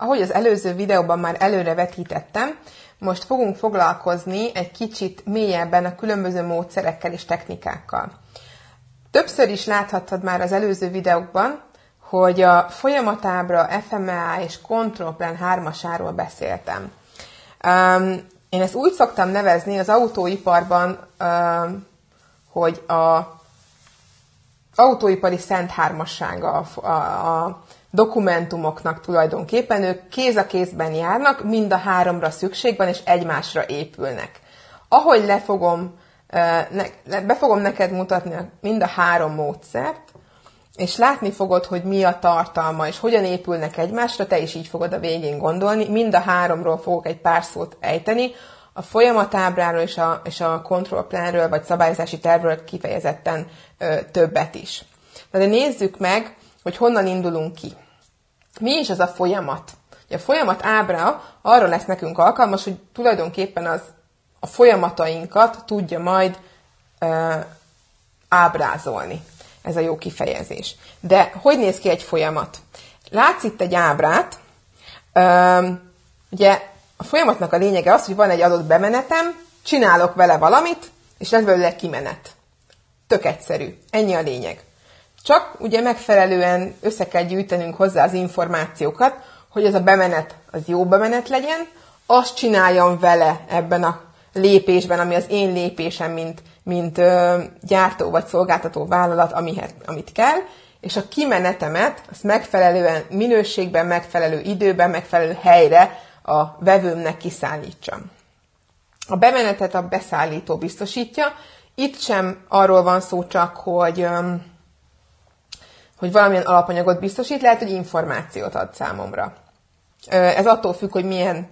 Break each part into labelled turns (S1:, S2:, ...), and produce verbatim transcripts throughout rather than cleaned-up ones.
S1: Ahogy az előző videóban már előre vetítettem, most fogunk foglalkozni egy kicsit mélyebben a különböző módszerekkel és technikákkal. Többször is láthattad már az előző videókban, hogy a folyamatábra, ef em e á és Control Plan hármasáról beszéltem. Um, én ezt úgy szoktam nevezni az autóiparban, um, hogy a autóipari szent hármassága a, a, a dokumentumoknak tulajdonképpen. Ők kéz a kézben járnak, mind a háromra szükség van, és egymásra épülnek. Ahogy le fogom, be fogom neked mutatni mind a három módszert, és látni fogod, hogy mi a tartalma, és hogyan épülnek egymásra, te is így fogod a végén gondolni. Mind a háromról fogok egy pár szót ejteni, a folyamatábráról és a, és a control planről, vagy szabályozási tervről kifejezetten ö, többet is. De nézzük meg, hogy honnan indulunk ki. Mi is az a folyamat? A folyamat ábra arra lesz nekünk alkalmas, hogy tulajdonképpen az, a folyamatainkat tudja majd ö, ábrázolni. Ez a jó kifejezés. De hogy néz ki egy folyamat? Látsz itt egy ábrát. Ö, ugye a folyamatnak a lényege az, hogy van egy adott bemenetem, csinálok vele valamit, és lesz belőle egy kimenet. Tök egyszerű. Ennyi a lényeg. Csak ugye megfelelően össze kell gyűjtenünk hozzá az információkat, hogy ez a bemenet az jó bemenet legyen, azt csináljam vele ebben a lépésben, ami az én lépésem, mint, mint ö, gyártó vagy szolgáltató vállalat, amihez, amit kell, és a kimenetemet azt megfelelően minőségben, megfelelő időben, megfelelő helyre a vevőmnek kiszállítsam. A bemenetet a beszállító biztosítja. Itt sem arról van szó csak, hogy, hogy valamilyen alapanyagot biztosít, lehet, hogy információt ad számomra. Ez attól függ, hogy milyen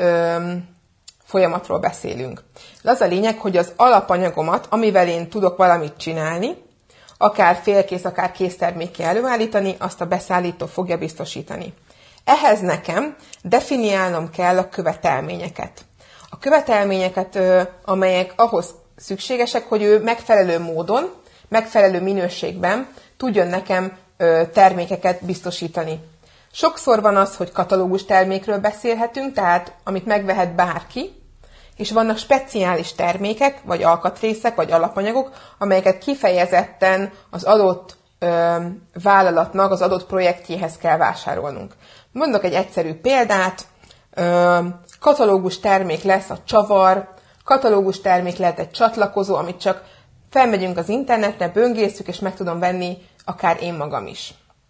S1: folyamatról beszélünk. Az a lényeg, hogy az alapanyagomat, amivel én tudok valamit csinálni, akár félkész, akár késztermékké előállítani, azt a beszállító fogja biztosítani. Ehhez nekem definiálnom kell a követelményeket. A követelményeket, amelyek ahhoz szükségesek, hogy ő megfelelő módon, megfelelő minőségben tudjon nekem termékeket biztosítani. Sokszor van az, hogy katalógus termékről beszélhetünk, tehát amit megvehet bárki, és vannak speciális termékek, vagy alkatrészek, vagy alapanyagok, amelyeket kifejezetten az adott ö, vállalatnak, az adott projektjéhez kell vásárolnunk. Mondok egy egyszerű példát, ö, katalógus termék lesz a csavar, katalógus termék lehet egy csatlakozó, amit csak felmegyünk az internetre, böngészünk, és meg tudom venni akár én magam is.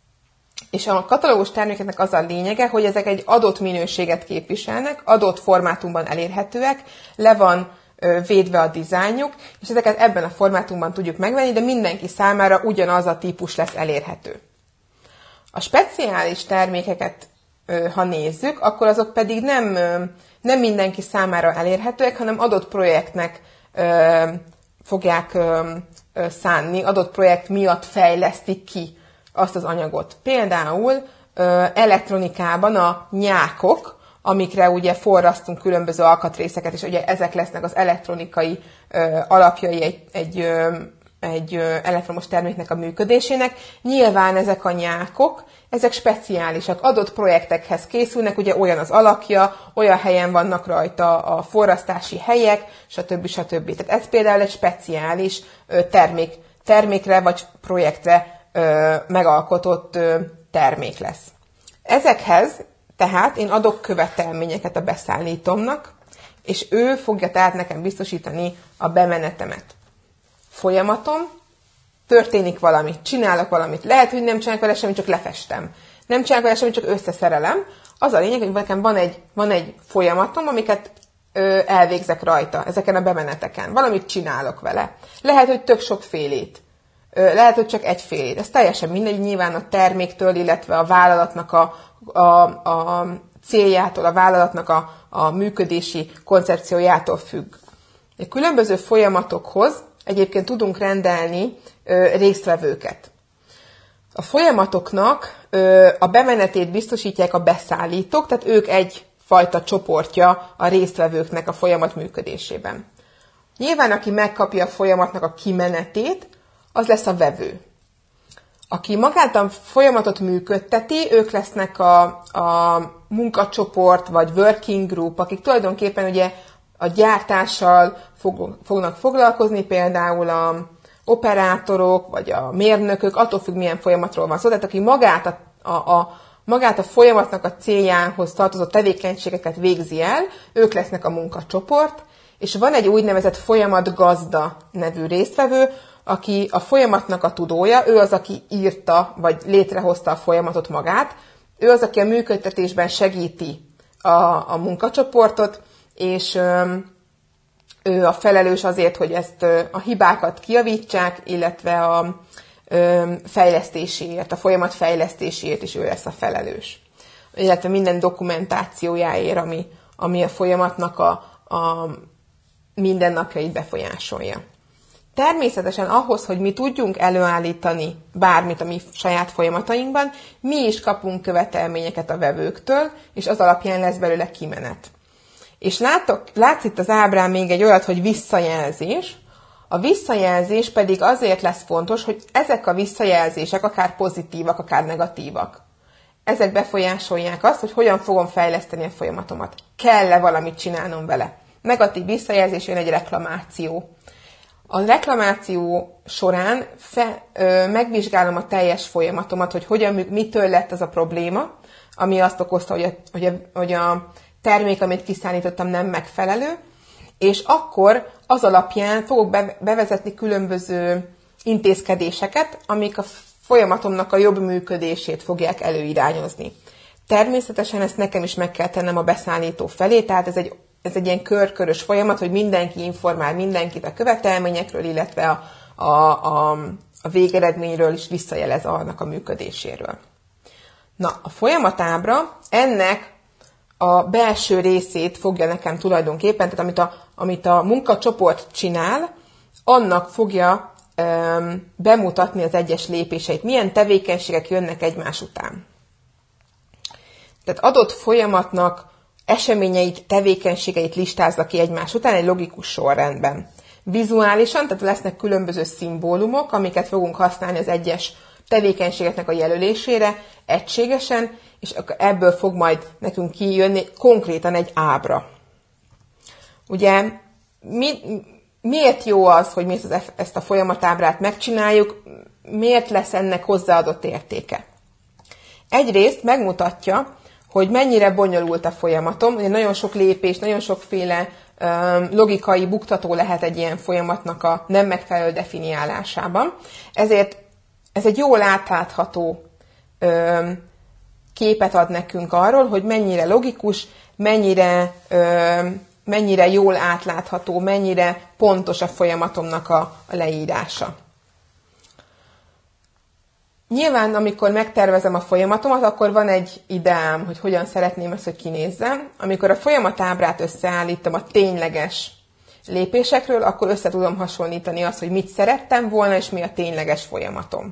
S1: És a katalógus termékeknek az a lényege, hogy ezek egy adott minőséget képviselnek, adott formátumban elérhetőek, le van ö, védve a dizájnjuk, és ezeket ebben a formátumban tudjuk megvenni, de mindenki számára ugyanaz a típus lesz elérhető. A speciális termékeket, ö, ha nézzük, akkor azok pedig nem, ö, nem mindenki számára elérhetőek, hanem adott projektnek ö, fogják ö, ö, szánni, adott projekt miatt fejlesztik ki azt az anyagot. Például ö, elektronikában a nyákok, amikre ugye forrasztunk különböző alkatrészeket, és ugye ezek lesznek az elektronikai ö, alapjai egy, egy, ö, egy ö, elektromos terméknek a működésének. Nyilván ezek a nyákok, ezek speciálisak, adott projektekhez készülnek, ugye olyan az alakja, olyan helyen vannak rajta a forrasztási helyek, stb. stb. Tehát ez például egy speciális ö, termék, termékre vagy projektre Ö, megalkotott ö, termék lesz. Ezekhez tehát én adok követelményeket a beszállítómnak, és ő fogja tehát nekem biztosítani a bemenetemet. Folyamatom, történik valami, csinálok valamit. Lehet, hogy nem csinálok vele semmit, csak lefestem. Nem csinálok vele semmit, csak összeszerelem. Az a lényeg, hogy nekem van egy, van egy folyamatom, amiket ö, elvégzek rajta, ezeken a bemeneteken. Valamit csinálok vele. Lehet, hogy tök sokfélét. Lehet, hogy csak egyfélét. Ez teljesen mindegy, nyilván a terméktől, illetve a vállalatnak a, a, a céljától, a vállalatnak a, a működési koncepciójától függ. A különböző folyamatokhoz egyébként tudunk rendelni ö, résztvevőket. A folyamatoknak ö, a bemenetét biztosítják a beszállítók, tehát ők egyfajta csoportja a résztvevőknek a folyamat működésében. Nyilván, aki megkapja a folyamatnak a kimenetét, az lesz a vevő. Aki magát a folyamatot működteti, ők lesznek a, a munkacsoport, vagy working group, akik tulajdonképpen ugye a gyártással fog, fognak foglalkozni, például a operátorok, vagy a mérnökök, attól függ, milyen folyamatról van szó. Tehát aki magát a, a, a, magát a folyamatnak a céljához tartozó tevékenységeket végzi el, ők lesznek a munkacsoport, és van egy úgynevezett folyamatgazda nevű résztvevő, aki a folyamatnak a tudója, ő az, aki írta, vagy létrehozta a folyamatot magát, ő az, aki a működtetésben segíti a, a munkacsoportot, és ő a felelős azért, hogy ezt a hibákat kijavítsák, illetve a fejlesztéséért, a folyamat fejlesztéséért is ő lesz a felelős. Illetve minden dokumentációjáért, ami, ami a folyamatnak a, a mindennapjait befolyásolja. Természetesen ahhoz, hogy mi tudjunk előállítani bármit a mi saját folyamatainkban, mi is kapunk követelményeket a vevőktől, és az alapján lesz belőle kimenet. És látok, látsz itt az ábrán még egy olyat, hogy visszajelzés. A visszajelzés pedig azért lesz fontos, hogy ezek a visszajelzések akár pozitívak, akár negatívak. Ezek befolyásolják azt, hogy hogyan fogom fejleszteni a folyamatomat. Kell-e valamit csinálnom vele? Negatív visszajelzés jön egy reklamáció. A reklamáció során fe, ö, megvizsgálom a teljes folyamatomat, hogy hogyan, mitől lett az a probléma, ami azt okozta, hogy a, hogy a, hogy a termék, amit kiszállítottam, nem megfelelő, és akkor az alapján fogok be, bevezetni különböző intézkedéseket, amik a folyamatomnak a jobb működését fogják előirányozni. Természetesen ezt nekem is meg kell tennem a beszállító felé, tehát ez egy Ez egy ilyen körkörös folyamat, hogy mindenki informál mindenkit a követelményekről, illetve a, a, a, a végeredményről is visszajelez annak a működéséről. Na, a folyamatábra ennek a belső részét fogja nekem tulajdonképpen, tehát amit a, amit a munkacsoport csinál, annak fogja um, bemutatni az egyes lépéseit, milyen tevékenységek jönnek egymás után. Tehát adott folyamatnak eseményeit, tevékenységeit listázza ki egymás után egy logikus sorrendben. Vizuálisan, tehát lesznek különböző szimbólumok, amiket fogunk használni az egyes tevékenységeknek a jelölésére, egységesen, és ebből fog majd nekünk kijönni konkrétan egy ábra. Ugye, mi, miért jó az, hogy mi ezt a folyamatábrát megcsináljuk, miért lesz ennek hozzáadott értéke? Egyrészt megmutatja, hogy mennyire bonyolult a folyamatom, ugye nagyon sok lépés, nagyon sokféle um, logikai buktató lehet egy ilyen folyamatnak a nem megfelelő definiálásában. Ezért ez egy jól átlátható um, képet ad nekünk arról, hogy mennyire logikus, mennyire, um, mennyire jól átlátható, mennyire pontos a folyamatomnak a, a leírása. Nyilván, amikor megtervezem a folyamatomat, akkor van egy ideám, hogy hogyan szeretném ezt, hogy kinézzen. Amikor a folyamatábrát összeállítom a tényleges lépésekről, akkor össze tudom hasonlítani azt, hogy mit szerettem volna, és mi a tényleges folyamatom.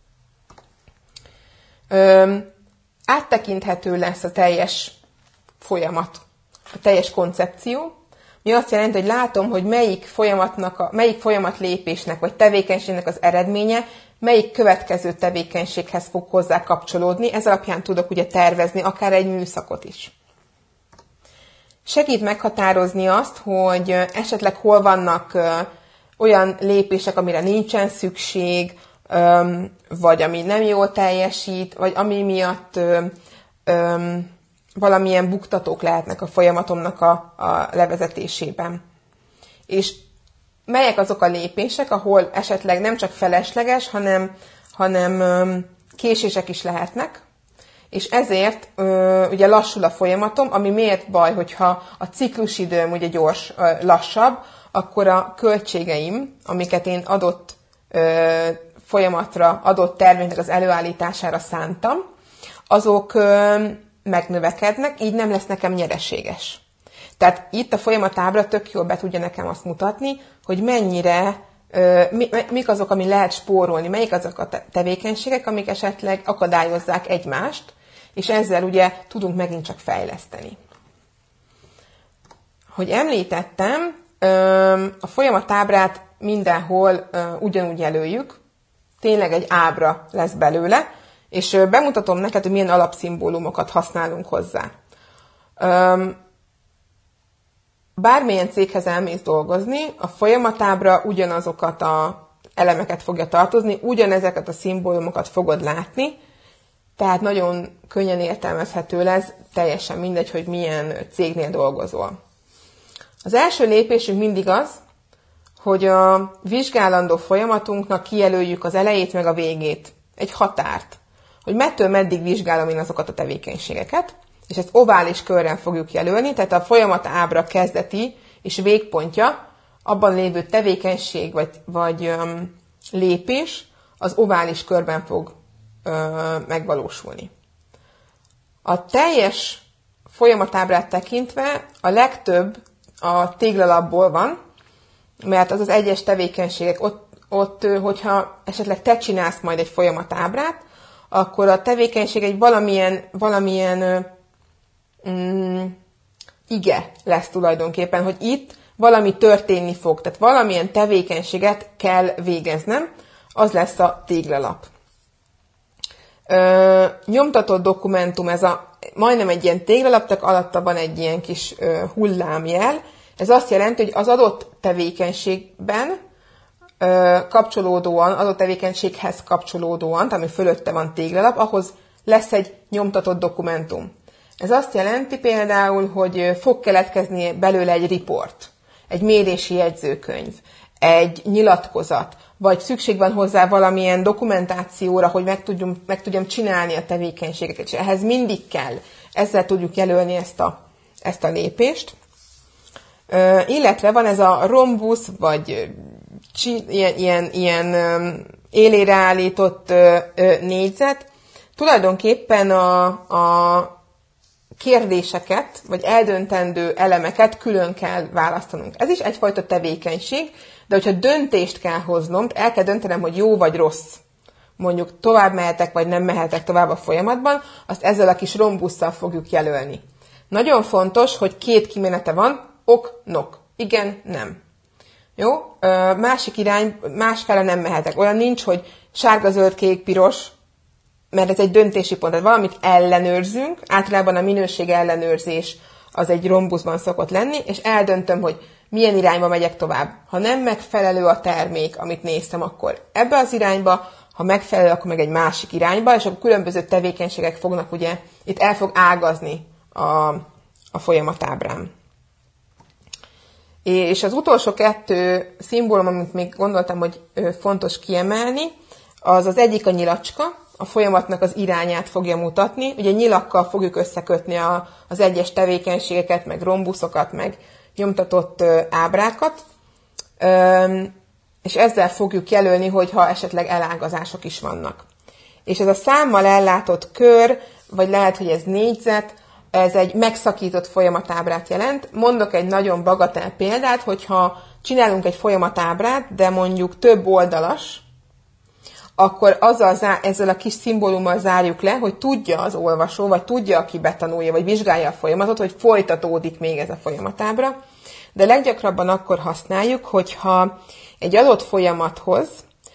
S1: Öm, áttekinthető lesz a teljes folyamat, a teljes koncepció, mi azt jelenti, hogy látom, hogy melyik folyamatnak, a, melyik folyamat lépésnek, vagy tevékenységnek az eredménye, melyik következő tevékenységhez fog hozzá kapcsolódni, ez alapján tudok ugye tervezni akár egy műszakot is. Segít meghatározni azt, hogy esetleg hol vannak olyan lépések, amire nincsen szükség, vagy ami nem jól teljesít, vagy ami miatt valamilyen buktatók lehetnek a folyamatomnak a, a levezetésében. És melyek azok a lépések, ahol esetleg nem csak felesleges, hanem, hanem késések is lehetnek, és ezért ugye lassul a folyamatom, ami miért baj, hogyha a ciklusidőm ugye gyors, lassabb, akkor a költségeim, amiket én adott folyamatra, adott terméknek az előállítására szántam, azok megnövekednek, így nem lesz nekem nyereséges. Tehát itt a folyamatábra tök jól be tudja nekem azt mutatni, hogy mennyire, mi, mik azok, ami lehet spórolni, melyik azok a tevékenységek, amik esetleg akadályozzák egymást, és ezzel ugye tudunk megint csak fejleszteni. Hogy említettem, a folyamatábrát mindenhol ugyanúgy jelöljük, tényleg egy ábra lesz belőle, és bemutatom neked, hogy milyen alapszimbólumokat használunk hozzá. Bármilyen céghez elmész dolgozni, a folyamatábra ugyanazokat az elemeket fogja tartozni, ugyanezeket a szimbólumokat fogod látni, tehát nagyon könnyen értelmezhető lesz, teljesen mindegy, hogy milyen cégnél dolgozol. Az első lépésünk mindig az, hogy a vizsgálandó folyamatunknak kijelöljük az elejét meg a végét, egy határt, hogy mettől meddig vizsgálom én azokat a tevékenységeket, és ezt ovális körrel fogjuk jelölni, tehát a folyamat ábra kezdeti és végpontja, abban lévő tevékenység vagy, vagy öm, lépés az ovális körben fog öm, megvalósulni. A teljes folyamatábrát tekintve a legtöbb a téglalapból van, mert az az egyes tevékenységek, ott, ott, hogyha esetleg te csinálsz majd egy folyamatábrát, akkor a tevékenység egy valamilyen, valamilyen mm, ige lesz tulajdonképpen, hogy itt valami történni fog, tehát valamilyen tevékenységet kell végeznem, az lesz a téglalap. Ö, nyomtatott dokumentum, ez a majdnem egy ilyen téglalap, csak alatta van egy ilyen kis ö, hullámjel. Ez azt jelenti, hogy az adott tevékenységben ö, kapcsolódóan, adott tevékenységhez kapcsolódóan, ami fölötte van téglalap, ahhoz lesz egy nyomtatott dokumentum. Ez azt jelenti például, hogy fog keletkezni belőle egy riport, egy mérési jegyzőkönyv, egy nyilatkozat, vagy szükség van hozzá valamilyen dokumentációra, hogy meg tudjam, meg tudjam csinálni a tevékenységeket, és ehhez mindig kell. Ezzel tudjuk jelölni ezt a, ezt a lépést. Ö, illetve van ez a rombusz, vagy csi, ilyen, ilyen, ilyen élére állított ö, ö, négyzet. Tulajdonképpen a, a kérdéseket, vagy eldöntendő elemeket külön kell választanunk. Ez is egyfajta tevékenység, de hogyha döntést kell hoznom, el kell döntenem, hogy jó vagy rossz, mondjuk tovább mehetek, vagy nem mehetek tovább a folyamatban, azt ezzel a kis rombusszal fogjuk jelölni. Nagyon fontos, hogy két kimenete van, ok-nok. Igen, nem. Jó? Másik irány, másfele nem mehetek. Olyan nincs, hogy sárga, zöld, kék, piros, mert ez egy döntési pont. Tehát valamit ellenőrzünk, általában a minőség ellenőrzés az egy rombuszban szokott lenni, és eldöntöm, hogy milyen irányba megyek tovább. Ha nem megfelelő a termék, amit néztem, akkor ebbe az irányba, ha megfelelő, akkor meg egy másik irányba, és akkor különböző tevékenységek fognak, ugye, itt el fog ágazni a, a folyamatábrán. És az utolsó kettő szimbólum, amit még gondoltam, hogy fontos kiemelni, az az egyik a nyilacska, a folyamatnak az irányát fogja mutatni. Ugye nyilakkal fogjuk összekötni a, az egyes tevékenységeket, meg rombuszokat, meg nyomtatott ö, ábrákat, ö, és ezzel fogjuk jelölni, hogyha esetleg elágazások is vannak. És ez a számmal ellátott kör, vagy lehet, hogy ez négyzet, ez egy megszakított folyamatábrát jelent. Mondok egy nagyon bagatel példát, hogyha csinálunk egy folyamatábrát, de mondjuk több oldalas, akkor azzal, ezzel a kis szimbólummal zárjuk le, hogy tudja az olvasó, vagy tudja, aki betanulja, vagy vizsgálja a folyamatot, hogy folytatódik még ez a folyamatábra. De leggyakrabban akkor használjuk, hogyha egy adott folyamathoz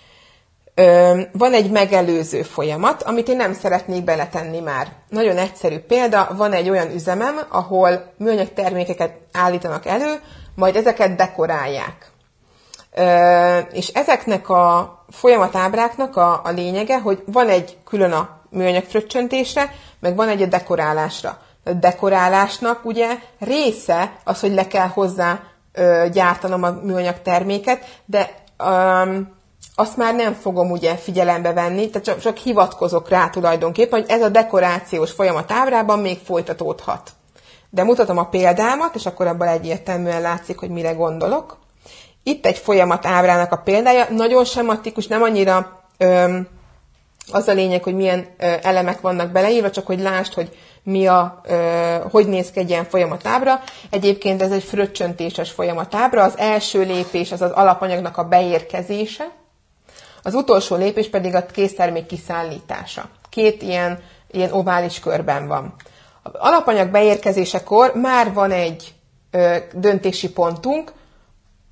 S1: ö, van egy megelőző folyamat, amit én nem szeretnék beletenni már. Nagyon egyszerű példa, van egy olyan üzemem, ahol műanyag termékeket állítanak elő, majd ezeket dekorálják. Ö, és ezeknek a folyamatábráknak a, a lényege, hogy van egy külön a műanyag fröccsöntésre, meg van egy a dekorálásra. A dekorálásnak ugye része az, hogy le kell hozzá ö, gyártanom a műanyag terméket, de ö, azt már nem fogom ugye figyelembe venni, tehát csak, csak hivatkozok rá tulajdonképpen, hogy ez a dekorációs folyamatábrában még folytatódhat. De mutatom a példámat, és akkor abban egyértelműen látszik, hogy mire gondolok. Itt egy folyamatábrának a példája, nagyon sematikus, nem annyira ö, az a lényeg, hogy milyen ö, elemek vannak beleírva, csak hogy lásd, hogy mi a, ö, hogy néz ki egy ilyen folyamatábra. Egyébként ez egy fröccsöntéses folyamatábra, az első lépés az az alapanyagnak a beérkezése, az utolsó lépés pedig a késztermék kiszállítása. Két ilyen, ilyen ovális körben van. Az alapanyag beérkezésekor már van egy ö, döntési pontunk,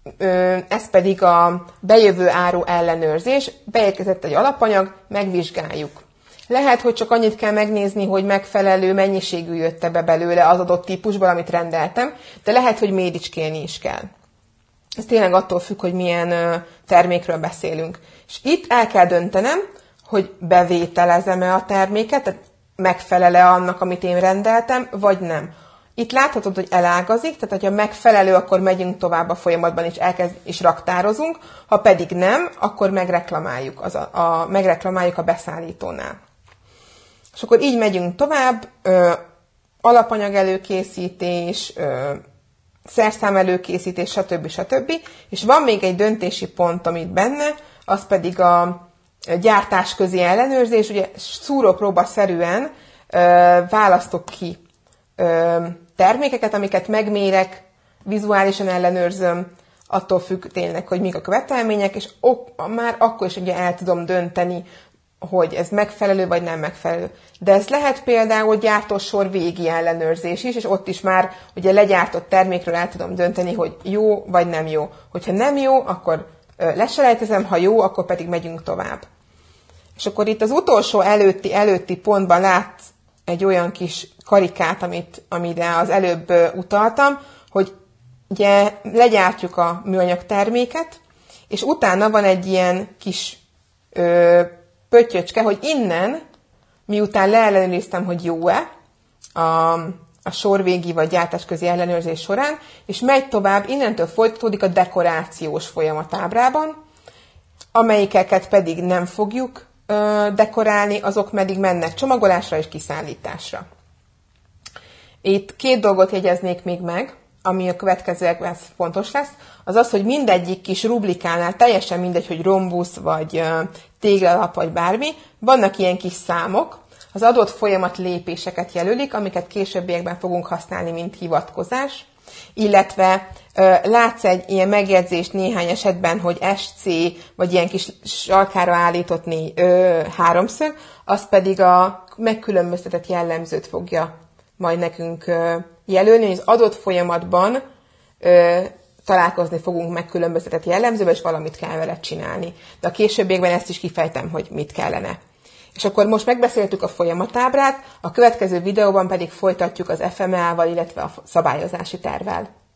S1: ez pedig a bejövő áru ellenőrzés. Beérkezett egy alapanyag, megvizsgáljuk. Lehet, hogy csak annyit kell megnézni, hogy megfelelő mennyiségű jött be belőle az adott típusból, amit rendeltem, de lehet, hogy méricskélni is kell. Ez tényleg attól függ, hogy milyen termékről beszélünk. És itt el kell döntenem, hogy bevételezem-e a terméket, tehát megfelel-e annak, amit én rendeltem, vagy nem. Itt láthatod, hogy elágazik, tehát hogyha megfelelő, akkor megyünk tovább a folyamatban, és elkezd, és raktározunk, ha pedig nem, akkor megreklamáljuk, az a, a, megreklamáljuk a beszállítónál. És akkor így megyünk tovább, ö, alapanyag előkészítés, ö, szerszám előkészítés, stb. stb. És van még egy döntési pont, amit benne, az pedig a gyártásközi ellenőrzés. Ugye szúrópróbaszerűen ö, választok ki ö, termékeket, amiket megmérek, vizuálisan ellenőrzöm, attól függ tényleg, hogy mik a követelmények, és ok, már akkor is ugye el tudom dönteni, hogy ez megfelelő vagy nem megfelelő. De ez lehet például gyártósor végi ellenőrzés is, és ott is már ugye legyártott termékről el tudom dönteni, hogy jó vagy nem jó. Hogyha nem jó, akkor leselejtezem, ha jó, akkor pedig megyünk tovább. És akkor itt az utolsó előtti, előtti pontban látsz egy olyan kis karikát, amit, amire az előbb utaltam, hogy ugye legyártjuk a műanyag terméket, és utána van egy ilyen kis ö, pöttyöcske, hogy innen, miután leellenőriztem, hogy jó-e a, a sorvégi vagy gyártásközi ellenőrzés során, és megy tovább, innentől folytatódik a dekorációs folyamat ábrában, amelyikeket pedig nem fogjuk ö, dekorálni, azok pedig mennek csomagolásra és kiszállításra. Itt két dolgot jegyeznék még meg, ami a következőekben fontos lesz, az az, hogy mindegyik kis rublikánál, teljesen mindegy, hogy rombusz, vagy téglalap, vagy bármi, vannak ilyen kis számok, az adott folyamat lépéseket jelölik, amiket későbbiekben fogunk használni, mint hivatkozás, illetve látsz egy ilyen megjegyzést néhány esetben, hogy es cé, vagy ilyen kis sarkára állított né, ö, háromszög, az pedig a megkülönböztetett jellemzőt fogja majd nekünk ö, jelölni, hogy az adott folyamatban ö, találkozni fogunk megkülönböztetett jellemzővel, és valamit kell vele csinálni. De a későbbiekben ezt is kifejtem, hogy mit kellene. És akkor most megbeszéltük a folyamatábrát, a következő videóban pedig folytatjuk az ef em e á-val, illetve a szabályozási tervvel.